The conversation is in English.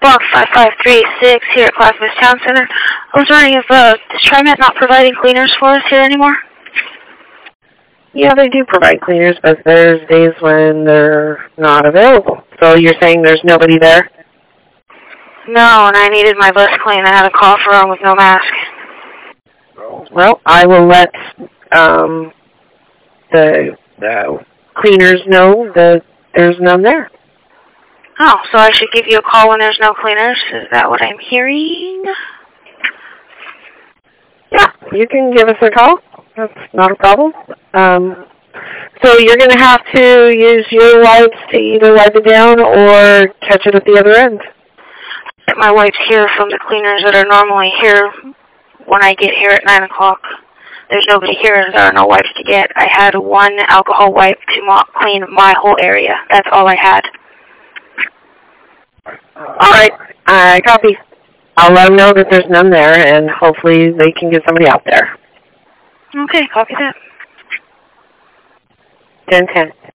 Buck 55386 here at Clackamas Town Center. I was wondering if is TriMet not providing cleaners for us here anymore? Yeah, they do provide cleaners, but there's days when they're not available. So you're saying there's nobody there? No, and I needed my bus clean. I had a cough around with no mask. Well, I will let the cleaners know that there's none there. Oh, so I should give you a call when there's no cleaners? Is that what I'm hearing? Yeah, you can give us a call. That's not a problem. So you're going to have to use your wipes to either wipe it down or catch it at the other end. My wipes here from the cleaners that are normally here when I get here at 9 o'clock. There's nobody here. There are no wipes to get. I had one alcohol wipe to clean my whole area. That's all I had. All right. I copy. I'll let them know that there's none there, and hopefully they can get somebody out there. Okay, copy that. 10-10.